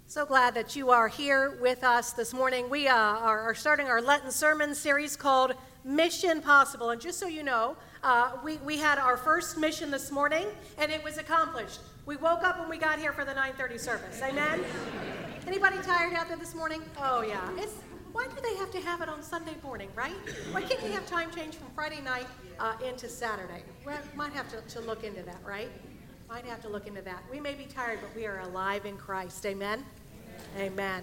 So glad that you are here with us this morning. We are starting our Lenten sermon series called Mission Possible. And just so you know, we had our first mission this morning, and it was accomplished. We woke up when we got here for the 9:30 service. Amen? Anybody tired out there this morning? Oh, yeah. Why do they have to have it on Sunday morning, right? Why can't we have time change from Friday night into Saturday? We might have to look into that, right? Might have to look into that. We may be tired, but we are alive in Christ. Amen? Amen.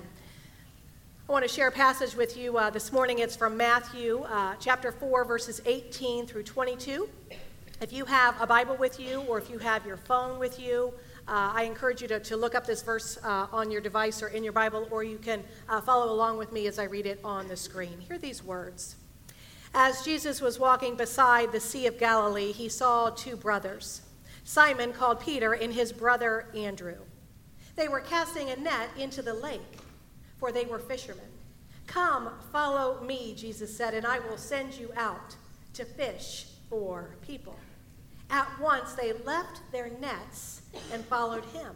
I want to share a passage with you this morning. It's from Matthew chapter 4, verses 18 through 22. If you have a Bible with you or if you have your phone with you, I encourage you to look up this verse on your device or in your Bible, or you can follow along with me as I read it on the screen. Hear these words. As Jesus was walking beside the Sea of Galilee, he saw two brothers, Simon, called Peter, and his brother Andrew. They were casting a net into the lake, for they were fishermen. "Come, follow me," Jesus said, "and I will send you out to fish for people." At once they left their nets and followed him.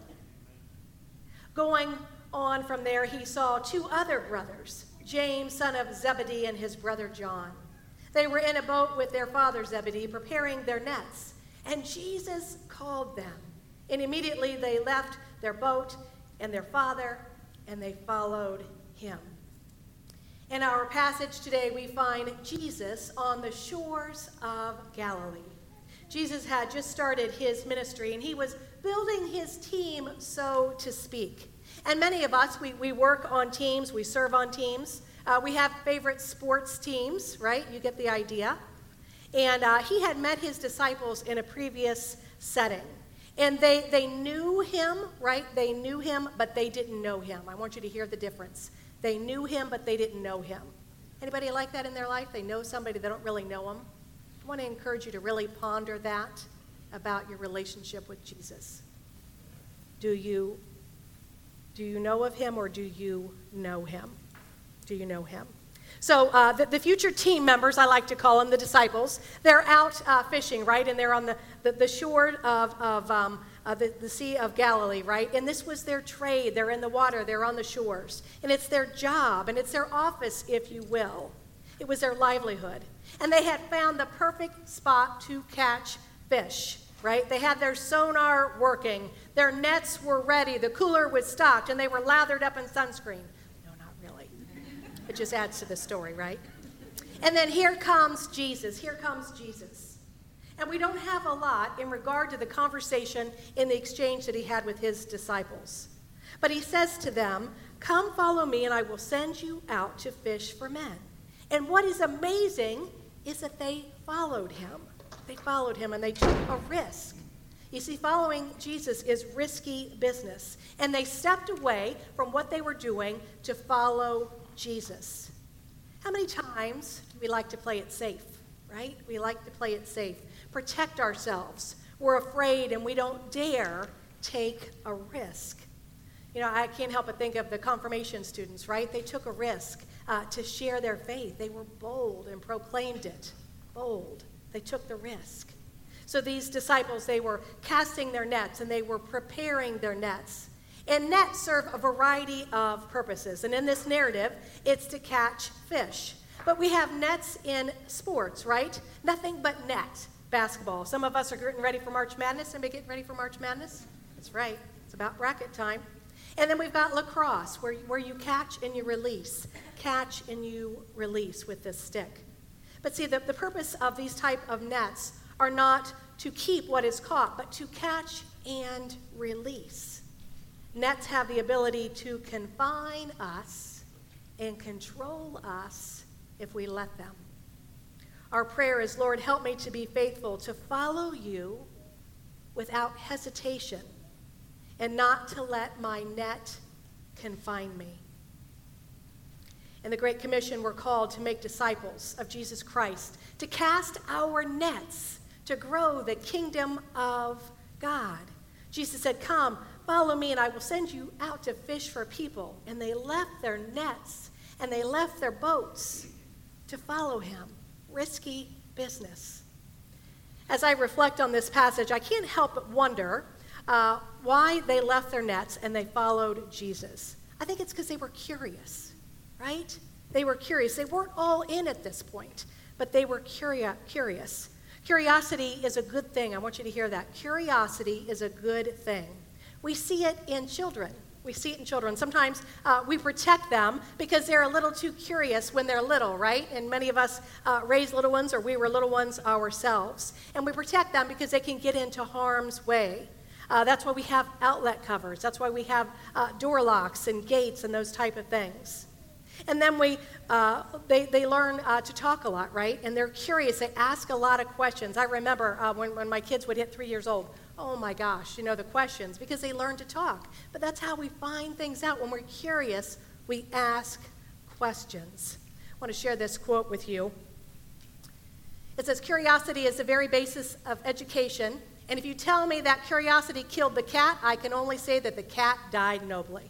Going on from there, he saw two other brothers, James, son of Zebedee, and his brother John. They were in a boat with their father Zebedee, preparing their nets. And Jesus called them. And immediately they left their boat and their father, and they followed him. In our passage today, we find Jesus on the shores of Galilee. Jesus had just started his ministry, and he was building his team, so to speak. And many of us, we work on teams, we serve on teams. We have favorite sports teams, right? You get the idea. And he had met his disciples in a previous setting. And they knew him, right? They knew him, but they didn't know him. I want you to hear the difference. They knew him, but they didn't know him. Anybody like that in their life? They know somebody, they don't really know him. I want to encourage you to really ponder that about your relationship with Jesus. Do you know of him, or do you know him? Do you know him? So the future team members, I like to call them, the disciples, they're out fishing, right? And they're on the shore of the Sea of Galilee, right? And this was their trade. They're in the water. They're on the shores. And it's their job, and it's their office, if you will. It was their livelihood. And they had found the perfect spot to catch fish, right? They had their sonar working. Their nets were ready. The cooler was stocked, and they were lathered up in sunscreen. It just adds to the story, right? And then here comes Jesus. Here comes Jesus. And we don't have a lot in regard to the conversation in the exchange that he had with his disciples. But he says to them, "Come follow me, and I will send you out to fish for men." And what is amazing is that they followed him. They followed him, and they took a risk. You see, following Jesus is risky business. And they stepped away from what they were doing to follow Jesus. How many times do we like to play it safe, right? We like to play it safe, protect ourselves. We're afraid and we don't dare take a risk. You know, I can't help but think of the confirmation students, right? They took a risk to share their faith. They were bold and proclaimed it. Bold. They took the risk. So these disciples, they were casting their nets and they were preparing their nets. And nets serve a variety of purposes. And in this narrative, it's to catch fish. But we have nets in sports, right? Nothing but net. Basketball. Some of us are getting ready for March Madness. Anybody getting ready for March Madness? That's right. It's about bracket time. And then we've got lacrosse, where you catch and you release. Catch and you release with this stick. But see, the purpose of these type of nets are not to keep what is caught, but to catch and release. Nets have the ability to confine us and control us if we let them. Our prayer is, Lord, help me to be faithful, to follow you without hesitation, and not to let my net confine me. In the Great Commission, we're called to make disciples of Jesus Christ, to cast our nets, to grow the kingdom of God. Jesus said, "Come, follow me, and I will send you out to fish for people." And they left their nets and they left their boats to follow him. Risky business. As I reflect on this passage, I can't help but wonder why they left their nets and they followed Jesus. I think it's because they were curious, right? They were curious. They weren't all in at this point, but they were curious. Curiosity is a good thing. I want you to hear that. Curiosity is a good thing. We see it in children. We see it in children. Sometimes we protect them because they're a little too curious when they're little, right? And many of us raised little ones, or we were little ones ourselves. And we protect them because they can get into harm's way. That's why we have outlet covers. That's why we have door locks and gates and those type of things. And then they learn to talk a lot, right? And they're curious. They ask a lot of questions. I remember when my kids would hit 3 years old, oh my gosh, the questions, because they learn to talk. But that's how we find things out. When we're curious, we ask questions. I want to share this quote with you. It says, curiosity is the very basis of education. And if you tell me that curiosity killed the cat, I can only say that the cat died nobly.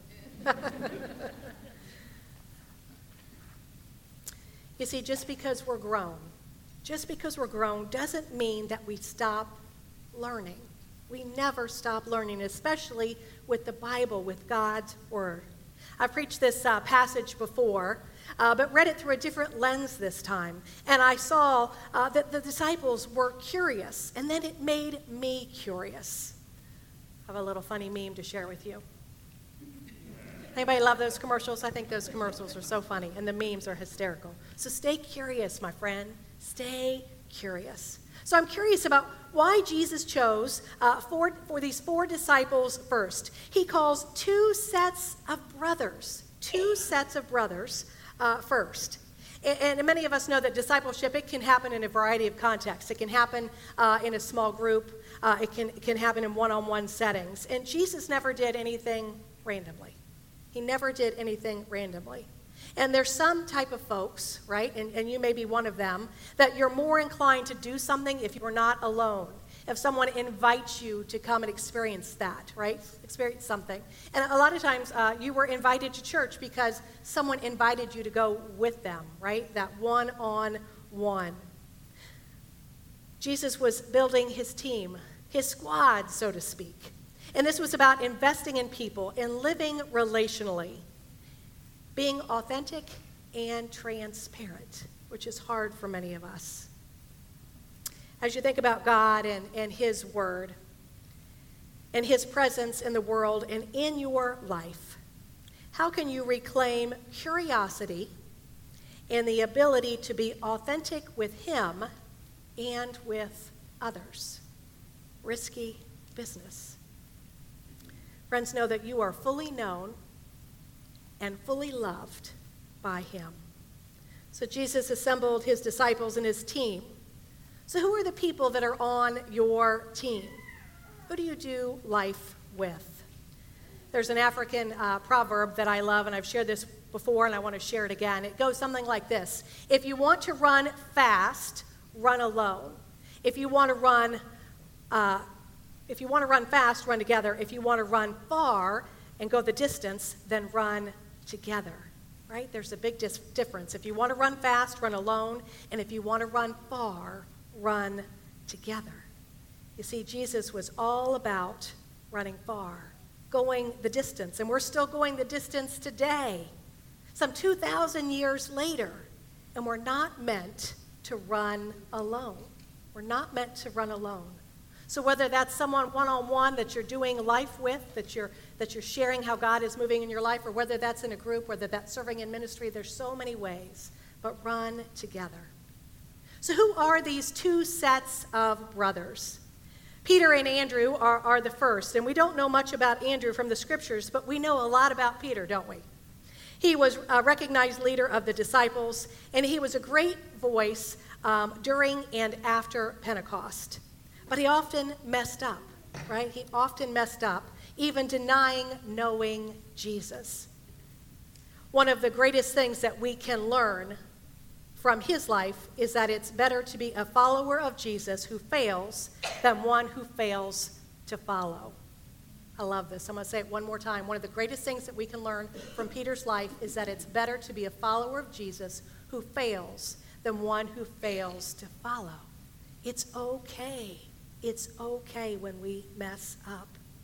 You see, just because we're grown doesn't mean that we stop learning. We never stop learning, especially with the Bible, with God's Word. I've preached this passage before, but read it through a different lens this time. And I saw that the disciples were curious, and then it made me curious. I have a little funny meme to share with you. Anybody love those commercials? I think those commercials are so funny, and the memes are hysterical. So stay curious, my friend. Stay curious. So I'm curious about why Jesus chose for these 4 disciples first. He calls 2 sets of brothers first. And many of us know that discipleship, it can happen in a variety of contexts. It can happen in a small group. It can happen in one-on-one settings. And Jesus never did anything randomly. He never did anything randomly. And there's some type of folks, right, and you may be one of them, that you're more inclined to do something if you're not alone. If someone invites you to come and experience that, right, experience something. And a lot of times you were invited to church because someone invited you to go with them, right, that one-on-one. Jesus was building his team, his squad, so to speak. And this was about investing in people and living relationally, being authentic and transparent, which is hard for many of us. As you think about God and his word and his presence in the world and in your life, how can you reclaim curiosity and the ability to be authentic with him and with others? Risky business. Friends, know that you are fully known and fully loved by him. So Jesus assembled his disciples and his team. So who are the people that are on your team? Who do you do life with? There's an African proverb that I love, and I've shared this before, and I want to share it again. It goes something like this. If you want to run fast, run alone. If you want to run fast, run together. If you want to run far and go the distance, then run together, right? There's a big difference. If you want to run fast, run alone. And if you want to run far, run together. You see, Jesus was all about running far, going the distance. And we're still going the distance today, some 2,000 years later. And we're not meant to run alone. We're not meant to run alone. So whether that's someone one-on-one that you're doing life with, that you're sharing how God is moving in your life, or whether that's in a group, whether that's serving in ministry, there's so many ways, but run together. So who are these 2 sets of brothers? Peter and Andrew are the first, and we don't know much about Andrew from the scriptures, but we know a lot about Peter, don't we? He was a recognized leader of the disciples, and he was a great voice during and after Pentecost. But he often messed up, right? He often messed up, even denying knowing Jesus. One of the greatest things that we can learn from his life is that it's better to be a follower of Jesus who fails than one who fails to follow. I love this. I'm going to say it one more time. One of the greatest things that we can learn from Peter's life is that it's better to be a follower of Jesus who fails than one who fails to follow. It's okay. It's okay when we mess up.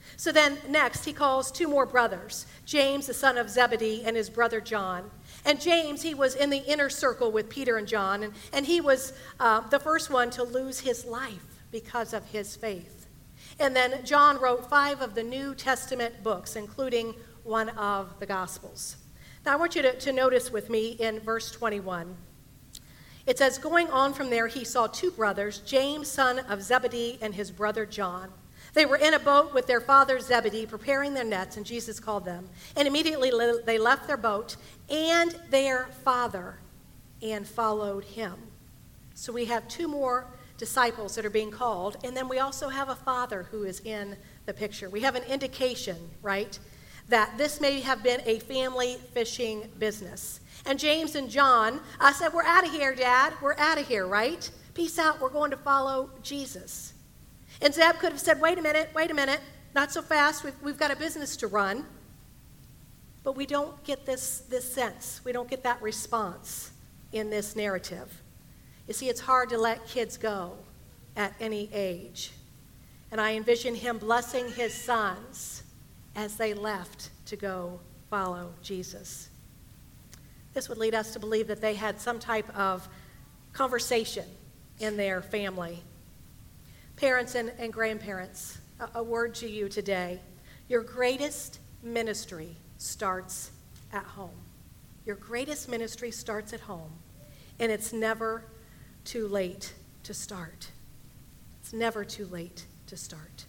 So then next, he calls two more brothers, James, the son of Zebedee, and his brother John. And James, he was in the inner circle with Peter and John, and he was the first one to lose his life because of his faith. And then John wrote 5 of the New Testament books, including one of the Gospels. Now I want you to notice with me in verse 21. It says, going on from there, he saw 2 brothers, James, son of Zebedee, and his brother John. They were in a boat with their father Zebedee, preparing their nets, and Jesus called them. And immediately they left their boat and their father and followed him. So we have 2 more disciples that are being called, and then we also have a father who is in the picture. We have an indication, right, that this may have been a family fishing business. And James and John said, we're out of here, Dad. We're out of here, right? Peace out. We're going to follow Jesus. And Zeb could have said, wait a minute, not so fast. We've got a business to run. But we don't get this sense. We don't get that response in this narrative. You see, it's hard to let kids go at any age. And I envision him blessing his sons as they left to go follow Jesus. This would lead us to believe that they had some type of conversation in their family. Parents and grandparents, a word to you today. Your greatest ministry starts at home. Your greatest ministry starts at home, and it's never too late to start. It's never too late to start.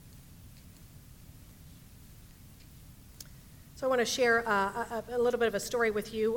So I want to share a little bit of a story with you.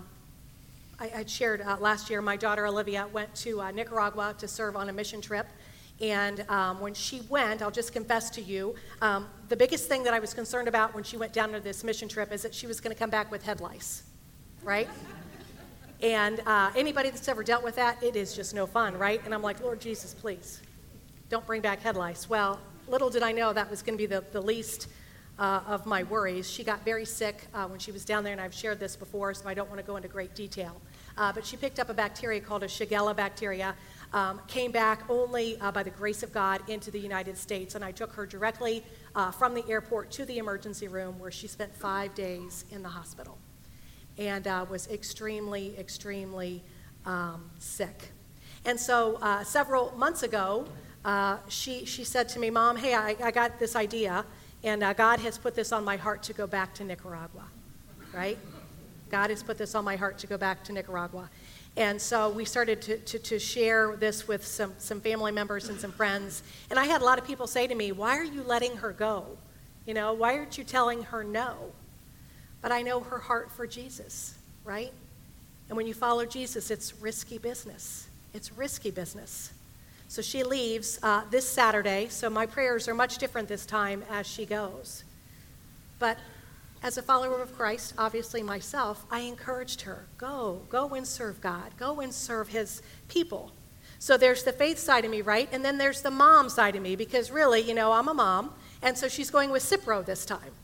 I shared last year, my daughter Olivia went to Nicaragua to serve on a mission trip. And when she went, I'll just confess to you, the biggest thing that I was concerned about when she went down to this mission trip is that she was going to come back with head lice, right? And anybody that's ever dealt with that, it is just no fun, right? And I'm like, Lord Jesus, please, don't bring back head lice. Well, little did I know that was going to be the least of my worries. She got very sick when she was down there, and I've shared this before, so I don't want to go into great detail. But she picked up a bacteria called a Shigella bacteria, came back only by the grace of God into the United States, and I took her directly from the airport to the emergency room where she spent 5 days in the hospital and was extremely, extremely sick. And so several months ago, she said to me, Mom, hey, I got this idea, and God has put this on my heart to go back to Nicaragua, right? God has put this on my heart to go back to Nicaragua. And so we started to share this with some family members and some friends. And I had a lot of people say to me, why are you letting her go? You know, why aren't you telling her no? But I know her heart for Jesus, right? And when you follow Jesus, it's risky business. It's risky business. So she leaves this Saturday, so my prayers are much different this time as she goes. But as a follower of Christ, obviously myself, I encouraged her, go and serve God. Go and serve his people. So there's the faith side of me, right? And then there's the mom side of me, because really, you know, I'm a mom, and so she's going with Cipro this time.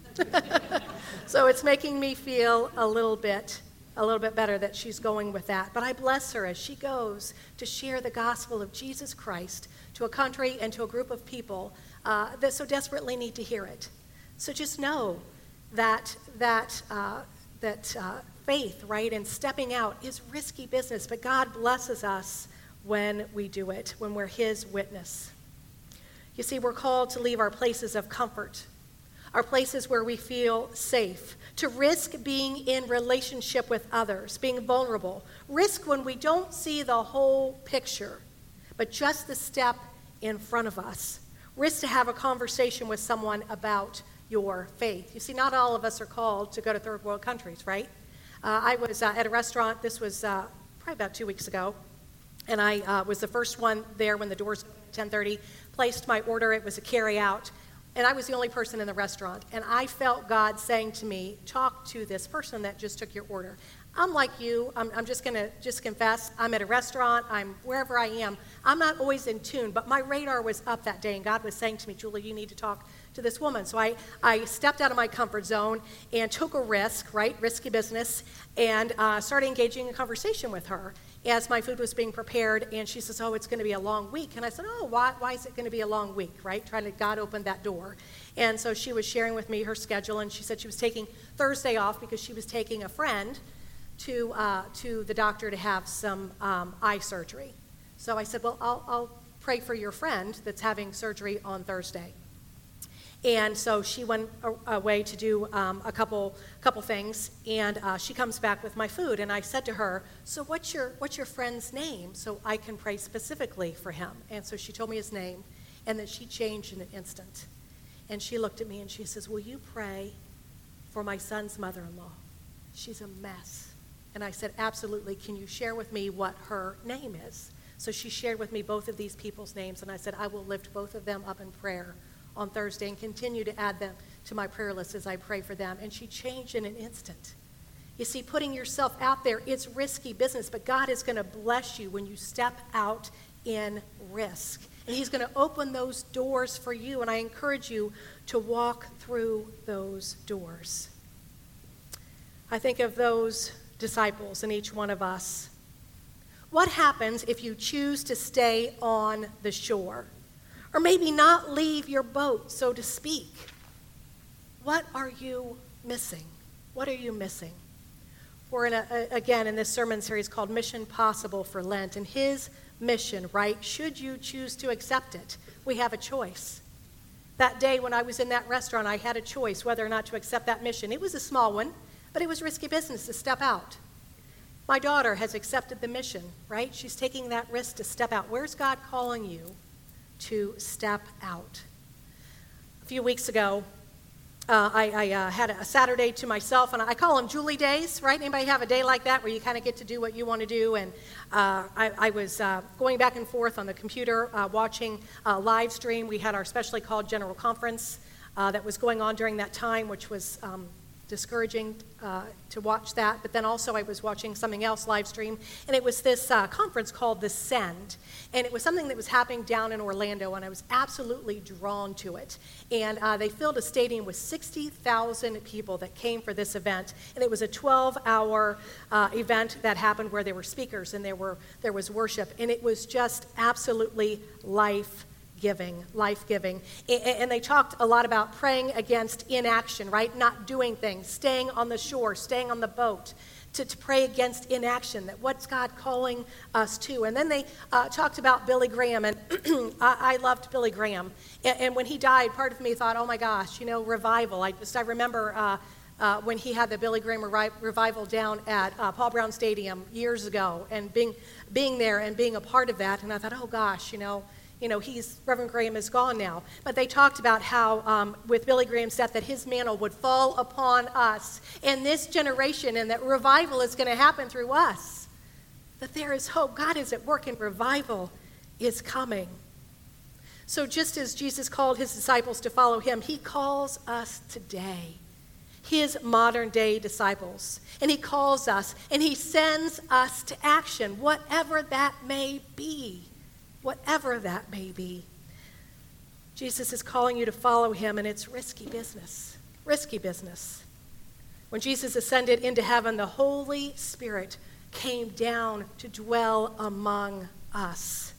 So it's making me feel a little bit better that she's going with that. But I bless her as she goes to share the gospel of Jesus Christ to a country and to a group of people that so desperately need to hear it. So just know that faith, right, and stepping out is risky business, but God blesses us when we do it, when we're his witness. You see, we're called to leave our places of comfort, our places where we feel safe, to risk being in relationship with others, being vulnerable, risk when we don't see the whole picture, but just the step in front of us, risk to have a conversation with someone about your faith. You see, not all of us are called to go to third world countries, right? I was at a restaurant, this was probably about 2 weeks ago, and I was the first one there when the doors opened at 10:30, placed my order, it was a carry-out, and I was the only person in the restaurant, and I felt God saying to me, talk to this person that just took your order. I'm like you, I'm just going to confess, I'm at a restaurant, I'm wherever I am, I'm not always in tune, but my radar was up that day, and God was saying to me, Julie, you need to talk to this woman. So I stepped out of my comfort zone and took a risk, right, risky business, and started engaging in conversation with her as my food was being prepared, and she says, oh, it's going to be a long week. And I said, oh, why is it going to be a long week, right? God opened that door. And so she was sharing with me her schedule, and she said she was taking Thursday off because she was taking a friend to the doctor to have some eye surgery. So I said, well, I'll pray for your friend that's having surgery on Thursday. And so she went away to do a couple things, and she comes back with my food. And I said to her, so what's your friend's name so I can pray specifically for him? And so she told me his name, and then she changed in an instant. And she looked at me and she says, will you pray for my son's mother-in-law? She's a mess. And I said, absolutely. Can you share with me what her name is? So she shared with me both of these people's names, and I said, I will lift both of them up in prayer on Thursday and continue to add them to my prayer list as I pray for them. And she changed in an instant. You see, putting yourself out there, it's risky business, but God is going to bless you when you step out in risk. And he's going to open those doors for you, and I encourage you to walk through those doors. I think of those disciples and each one of us. What happens if you choose to stay on the shore? Or maybe not leave your boat, so to speak? What are you missing? What are you missing? We're again in this sermon series called Mission Possible for Lent, and his mission, right? Should you choose to accept it, we have a choice. That day when I was in that restaurant, I had a choice whether or not to accept that mission. It was a small one, but it was risky business to step out. My daughter has accepted the mission, right? She's taking that risk to step out. Where's God calling you to step out? A few weeks ago, I had a Saturday to myself, and I call them Julie days, right? Anybody have a day like that where you kind of get to do what you want to do? And I was going back and forth on the computer, watching a live stream. We had our specially called General Conference that was going on during that time, which was discouraging to watch that. But then also I was watching something else live stream, and it was this conference called The Send. And it was something that was happening down in Orlando, and I was absolutely drawn to it. And they filled a stadium with 60,000 people that came for this event. And it was a 12-hour event that happened where there were speakers and there was worship. And it was just absolutely life-giving. And they talked a lot about praying against inaction, right? Not doing things, staying on the shore, staying on the boat. To pray against inaction, that what's God calling us to. And then they talked about Billy Graham, and I loved Billy Graham. And when he died, part of me thought, oh my gosh, revival. I remember when he had the Billy Graham revival down at Paul Brown Stadium years ago, and being there and being a part of that, and I thought, oh gosh, Reverend Graham is gone now. But they talked about how, with Billy Graham's death, that his mantle would fall upon us in this generation, and that revival is going to happen through us. That there is hope. God is at work, and revival is coming. So just as Jesus called his disciples to follow him, he calls us today, his modern-day disciples. And he calls us, and he sends us to action, whatever that may be. Whatever that may be. Jesus is calling you to follow him, and it's risky business. Risky business. When Jesus ascended into heaven, the Holy Spirit came down to dwell among us.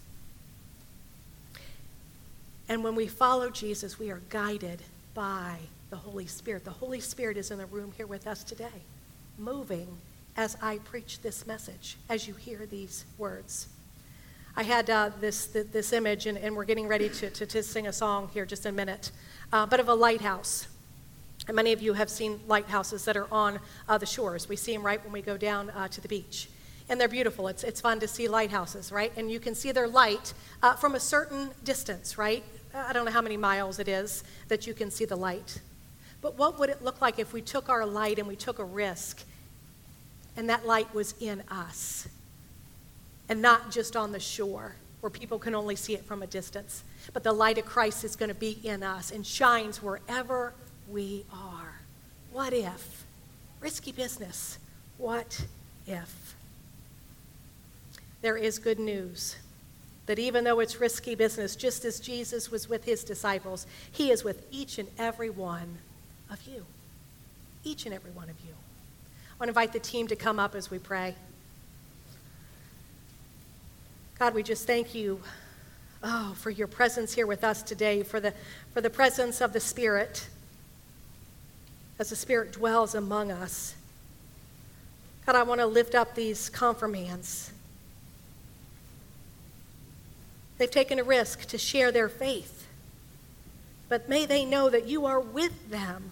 And when we follow Jesus, we are guided by the Holy Spirit. The Holy Spirit is in the room here with us today, moving as I preach this message, as you hear these words. I had this image, and we're getting ready to sing a song here just in a minute, but of a lighthouse. And many of you have seen lighthouses that are on the shores. We see them right when we go down to the beach. And they're beautiful. It's fun to see lighthouses, right? And you can see their light from a certain distance, right? I don't know how many miles it is that you can see the light. But what would it look like if we took our light and we took a risk, and that light was in us? And not just on the shore where people can only see it from a distance. But the light of Christ is going to be in us and shines wherever we are. What if? Risky business. What if? There is good news that even though it's risky business, just as Jesus was with his disciples, he is with each and every one of you. Each and every one of you. I want to invite the team to come up as we pray. God, we just thank you Oh, for your presence here with us today, for the presence of the Spirit as the Spirit dwells among us. God, I want to lift up these confirmands. They've taken a risk to share their faith, but may they know that you are with them.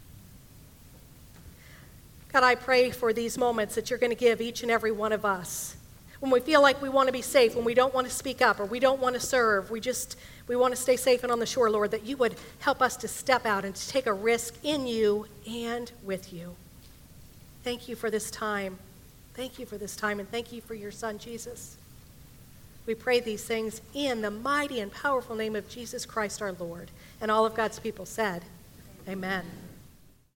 God, I pray for these moments that you're going to give each and every one of us. When we feel like we want to be safe, when we don't want to speak up or we don't want to serve, we want to stay safe and on the shore, Lord, that you would help us to step out and to take a risk in you and with you. Thank you for this time. Thank you for this time, and thank you for your Son, Jesus. We pray these things in the mighty and powerful name of Jesus Christ our Lord. And all of God's people said, amen.